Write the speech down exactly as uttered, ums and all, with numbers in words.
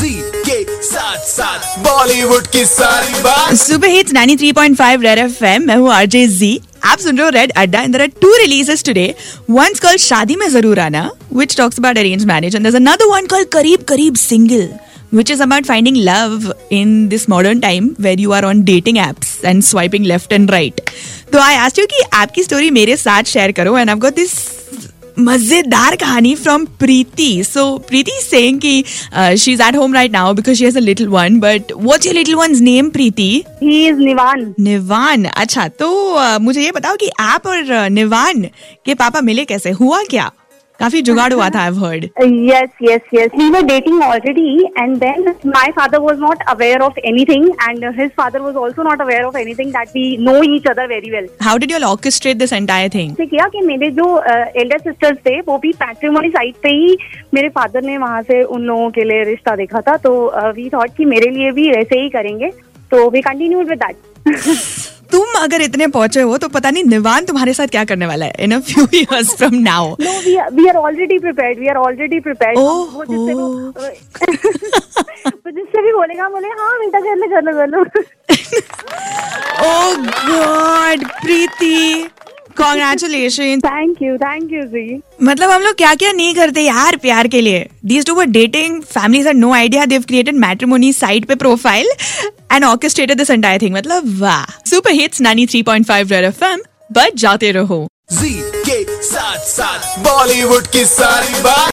जी के साथ साथ बॉलीवुड की सारी बात। Super hits ninety three point five Red FM. मैं हूँ आरजे जी। आप सुन रहे हो red Adda and there are two releases today. One's called शादी में जरूर आना, which talks about arranged marriage, and there's another one called करीब करीब single, which is about finding love in this modern time where you are on dating apps and swiping left and right. तो I asked you कि आपकी story मेरे साथ share करो, and I've got this मजेदार कहानी from Preeti. So Preeti is saying कि she is at home right now because she has a little one. But what's your little one's name Preeti? He is Nivaan. Nivaan. अच्छा, तो uh, मुझे ये बताओ कि आप और uh, निवान के पापा मिले कैसे? हुआ क्या? काफी जुगाड़ हुआ था, I've heard. Yes, yes, yes. We were dating already, and then my father was not aware of anything, and his father was also not aware of anything. That we know each other very well. How did you all orchestrate this entire thing? से किया कि मेरे जो Elder uh, sisters थे वो भी matrimony site पे ही मेरे फादर ने वहाँ से उन लोगों के लिए रिश्ता देखा था. तो वी uh, थॉट कि मेरे लिए भी वैसे ही करेंगे. तो वी कंटिन्यूड विद दैट. तुम अगर इतने पहुंचे हो तो पता नहीं निवान तुम्हारे साथ क्या करने वाला है in a few years from now. No, we we are already prepared. We are already prepared. वो जिससे वो वो जिससे भी बोलेगा बोले हाँ बेटा कर लो कर लो कर लो. Oh God Preeti, congratulation. Thank you thank you ji. मतलब हम लोग क्या क्या नहीं करते यार प्यार के लिए. These two were dating, families had no idea, they've created matrimony site पे profile and orchestrated this entire thing. मतलब वाह. Super hits ninety three point five Red FM, बच जाते रहो. जी के साथ साथ बॉलीवुड की सारी बात.